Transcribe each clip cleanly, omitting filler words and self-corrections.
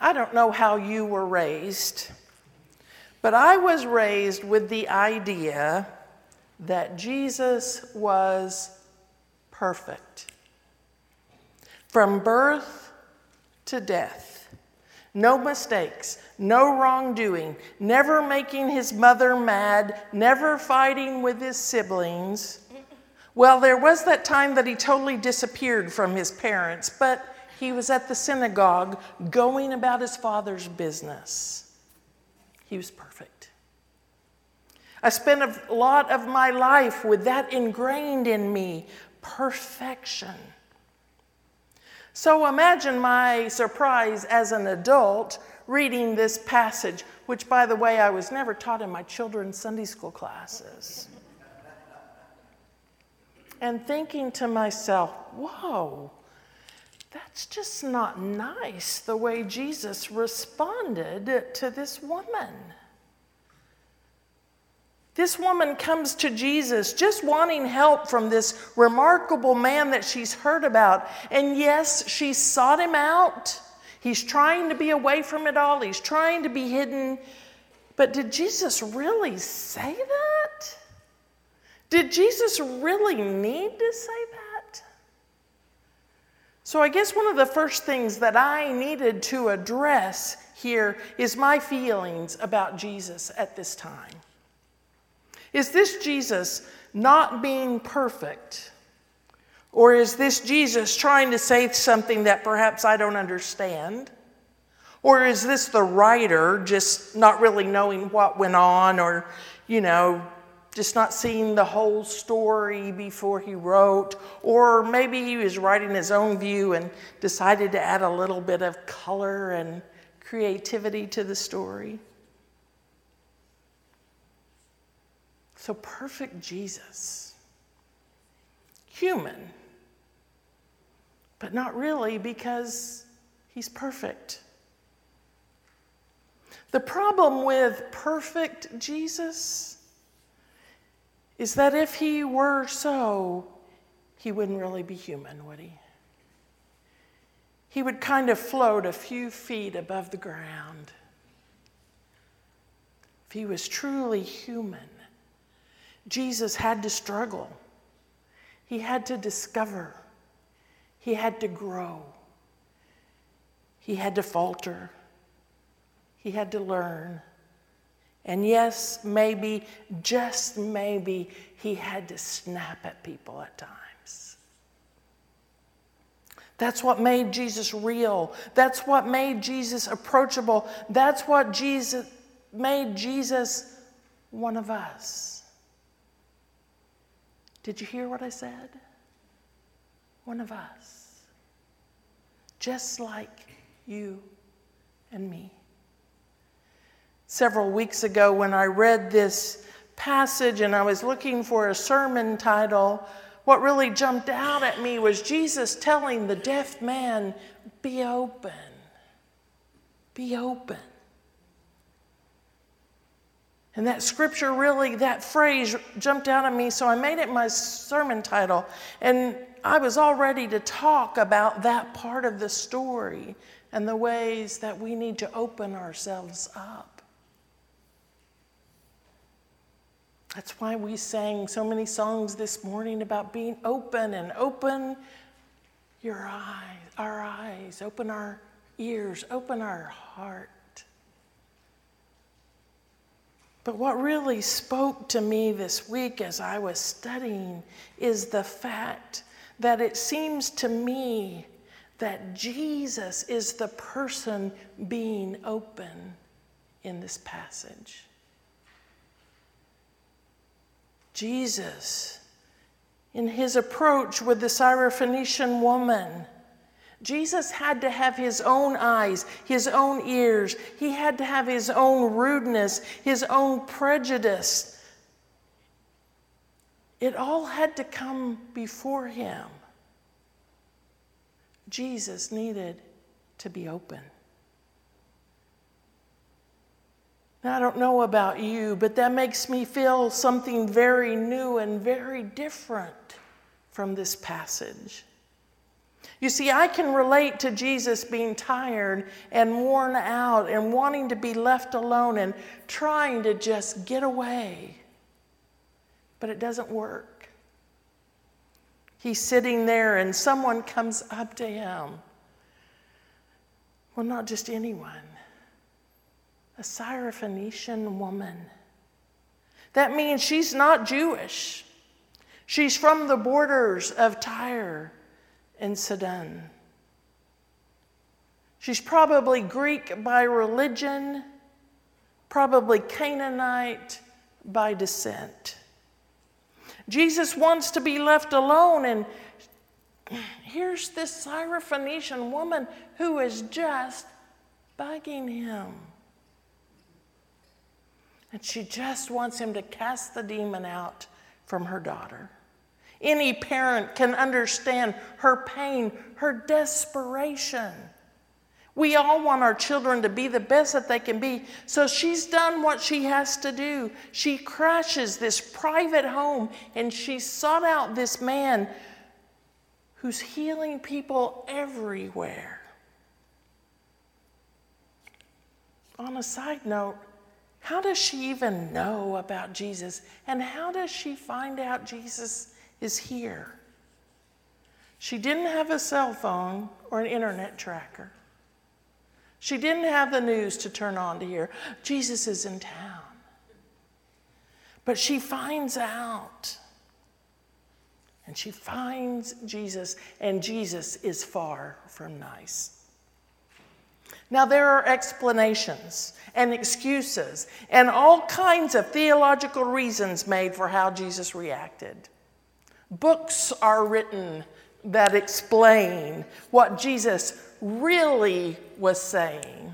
I don't know how you were raised, but I was raised with the idea that Jesus was perfect. From birth to death. No mistakes, no wrongdoing, never making his mother mad, never fighting with his siblings. Well, there was that time that he totally disappeared from his parents, but he was at the synagogue going about his father's business. He was perfect. I spent a lot of my life with that ingrained in me, perfection. So imagine my surprise as an adult reading this passage, which, by the way, I was never taught in my children's Sunday school classes. And thinking to myself, whoa, that's just not nice the way Jesus responded to this woman. This woman comes to Jesus just wanting help from this remarkable man that she's heard about. And yes, she sought him out. He's trying to be away from it all. He's trying to be hidden. But did Jesus really say that? Did Jesus really need to say that? So I guess one of the first things that I needed to address here is my feelings about Jesus at this time. Is this Jesus not being perfect? Or is this Jesus trying to say something that perhaps I don't understand? Or is this the writer just not really knowing what went on, or, just not seeing the whole story before he wrote? Or maybe he was writing his own view and decided to add a little bit of color and creativity to the story. So perfect Jesus, human, but not really, because he's perfect. The problem with perfect Jesus is that if he were so, he wouldn't really be human, would he? He would kind of float a few feet above the ground. If he was truly human, Jesus had to struggle. He had to discover. He had to grow. He had to falter. He had to learn. And yes, maybe, just maybe, he had to snap at people at times. That's what made Jesus real. That's what made Jesus approachable. That's what made Jesus one of us. Did you hear what I said? One of us. Just like you and me. Several weeks ago when I read this passage and I was looking for a sermon title, what really jumped out at me was Jesus telling the deaf man, be open. Be open. And that scripture really, that phrase jumped out at me, so I made it my sermon title. And I was all ready to talk about that part of the story and the ways that we need to open ourselves up. That's why we sang so many songs this morning about being open, and open your eyes, our eyes, open our ears, open our heart. But what really spoke to me this week as I was studying is the fact that it seems to me that Jesus is the person being open in this passage. Jesus, in his approach with the Syrophoenician woman, Jesus had to have his own eyes, his own ears. He had to have his own rudeness, his own prejudice. It all had to come before him. Jesus needed to be open. Now, I don't know about you, but that makes me feel something very new and very different from this passage. You see, I can relate to Jesus being tired and worn out and wanting to be left alone and trying to just get away. But it doesn't work. He's sitting there and someone comes up to him. Well, not just anyone. A Syrophoenician woman. That means she's not Jewish. She's from the borders of Tyre and Sidon. She's probably Greek by religion, probably Canaanite by descent. Jesus wants to be left alone, and here's this Syrophoenician woman who is just bugging him. And she just wants him to cast the demon out from her daughter. Any parent can understand her pain, her desperation. We all want our children to be the best that they can be. So she's done what she has to do. She crashes this private home and she sought out this man who's healing people everywhere. On a side note, how does she even know about Jesus? And how does she find out Jesus is here? She didn't have a cell phone or an internet tracker. She didn't have the news to turn on to hear, Jesus is in town. But she finds out. And she finds Jesus, and Jesus is far from nice. Now, there are explanations and excuses and all kinds of theological reasons made for how Jesus reacted. Books are written that explain what Jesus really was saying.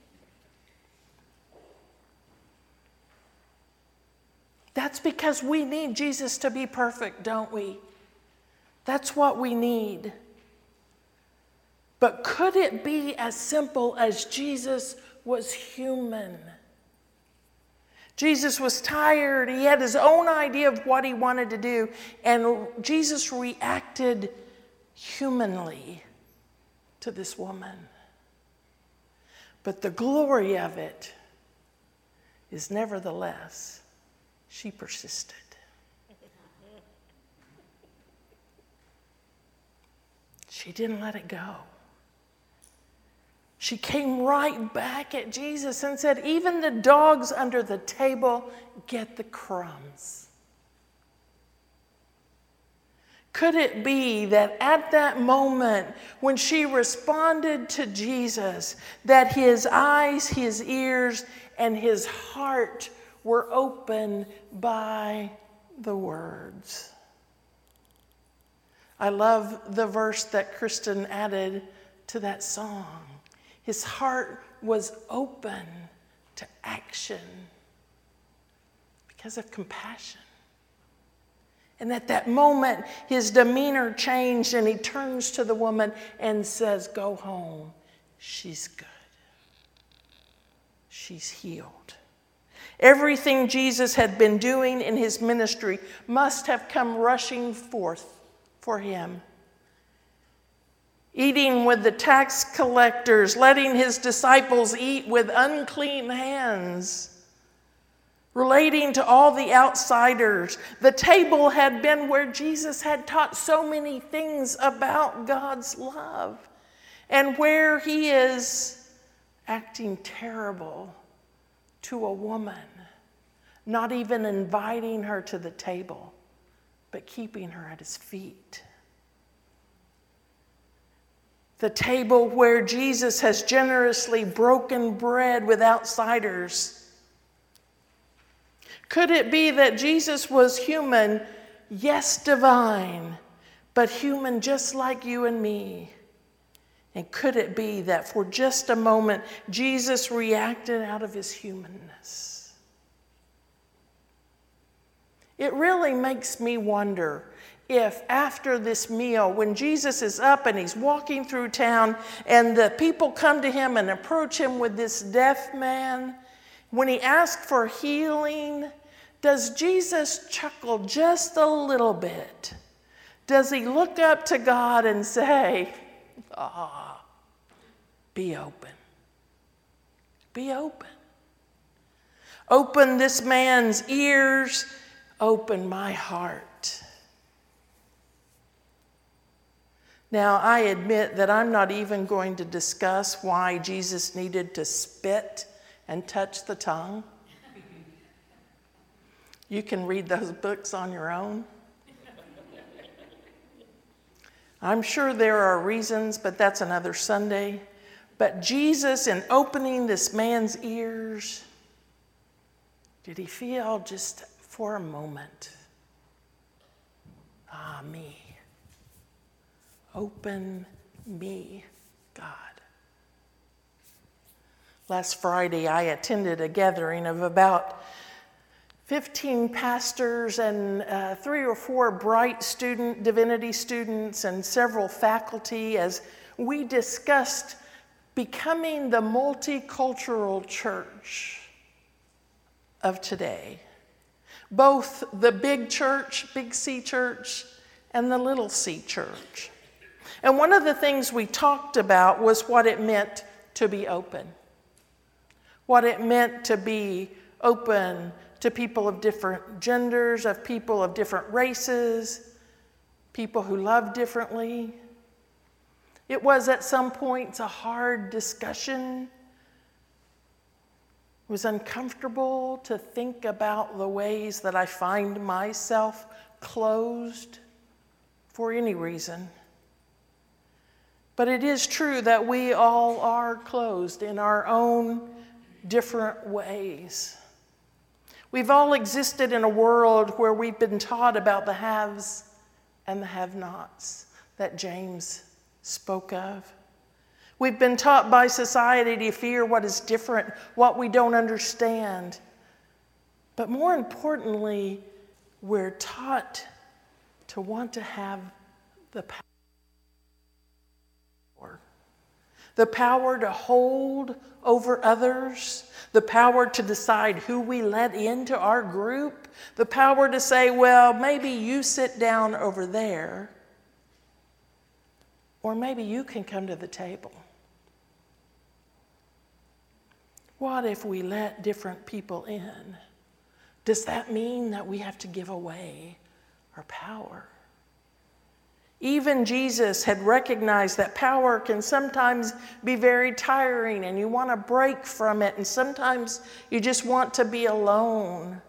That's because we need Jesus to be perfect, don't we? That's what we need. But could it be as simple as Jesus was human? Jesus was tired. He had his own idea of what he wanted to do. And Jesus reacted humanly to this woman. But the glory of it is nevertheless, she persisted. She didn't let it go. She came right back at Jesus and said, even the dogs under the table get the crumbs. Could it be that at that moment when she responded to Jesus, that his eyes, his ears, and his heart were opened by the words? I love the verse that Kristen added to that song. His heart was open to action because of compassion. And at that moment, his demeanor changed and he turns to the woman and says, go home. She's good. She's healed. Everything Jesus had been doing in his ministry must have come rushing forth for him. Eating with the tax collectors, letting his disciples eat with unclean hands, relating to all the outsiders. The table had been where Jesus had taught so many things about God's love, and where he is acting terrible to a woman, not even inviting her to the table, but keeping her at his feet. The table where Jesus has generously broken bread with outsiders. Could it be that Jesus was human, yes, divine, but human just like you and me? And could it be that for just a moment, Jesus reacted out of his humanness? It really makes me wonder if after this meal, when Jesus is up and he's walking through town and the people come to him and approach him with this deaf man, when he asks for healing, does Jesus chuckle just a little bit? Does he look up to God and say, be open. Be open. Open this man's ears. Open my heart. Now, I admit that I'm not even going to discuss why Jesus needed to spit and touch the tongue. You can read those books on your own. I'm sure there are reasons, but that's another Sunday. But Jesus, in opening this man's ears, did he feel just for a moment, me. Open me, God. Last Friday, I attended a gathering of about 15 pastors and 3 or 4 bright divinity students and several faculty as we discussed becoming the multicultural church of today. Both the big church, big C church, and the little c church. And one of the things we talked about was what it meant to be open. What it meant to be open to people of different genders, of people of different races, people who love differently. It was at some points a hard discussion. It was uncomfortable to think about the ways that I find myself closed for any reason. But it is true that we all are closed in our own different ways. We've all existed in a world where we've been taught about the haves and the have-nots that James spoke of. We've been taught by society to fear what is different, what we don't understand. But more importantly, we're taught to want to have the power. The power to hold over others, the power to decide who we let into our group, the power to say, well, maybe you sit down over there, or maybe you can come to the table. What if we let different people in? Does that mean that we have to give away our power? Even Jesus had recognized that power can sometimes be very tiring and you want to break from it, and sometimes you just want to be alone.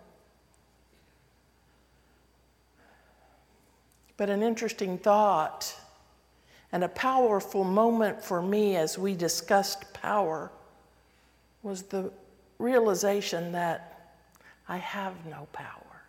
But an interesting thought and a powerful moment for me as we discussed power was the realization that I have no power.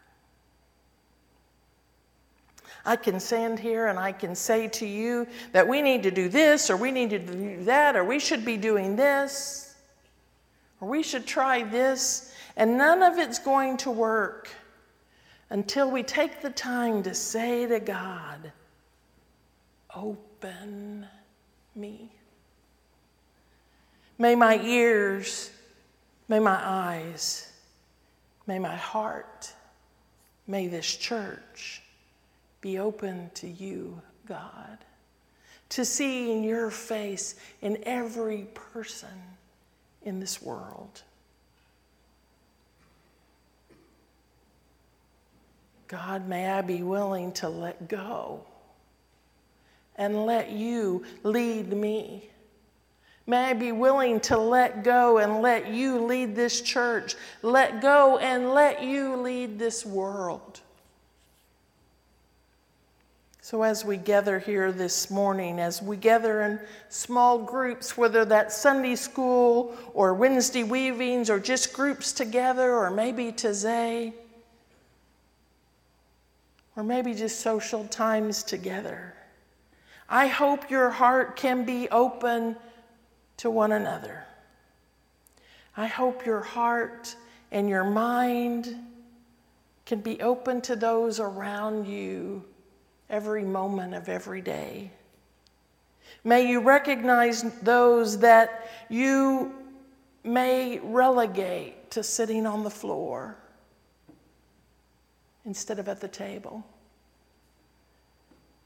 I can stand here and I can say to you that we need to do this, or we need to do that, or we should be doing this, or we should try this, and none of it's going to work until we take the time to say to God, open me. May my ears, may my eyes, may my heart, may this church be open to you, God, to seeing your face in every person in this world. God, may I be willing to let go and let you lead me. May I be willing to let go and let you lead this church. Let go and let you lead this world. So as we gather here this morning, as we gather in small groups, whether that's Sunday school or Wednesday weavings or just groups together, or maybe Taizé, or maybe just social times together, I hope your heart can be open to one another. I hope your heart and your mind can be open to those around you every moment of every day. May you recognize those that you may relegate to sitting on the floor instead of at the table.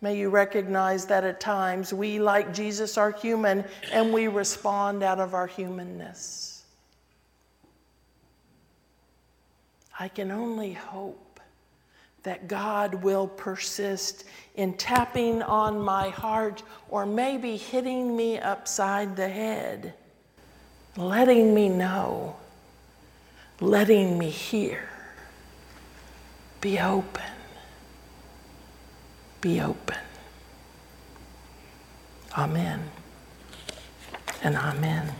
May you recognize that at times we, like Jesus, are human and we respond out of our humanness. I can only hope that God will persist in tapping on my heart, or maybe hitting me upside the head, letting me know, letting me hear. Be open. Be open. Amen and amen.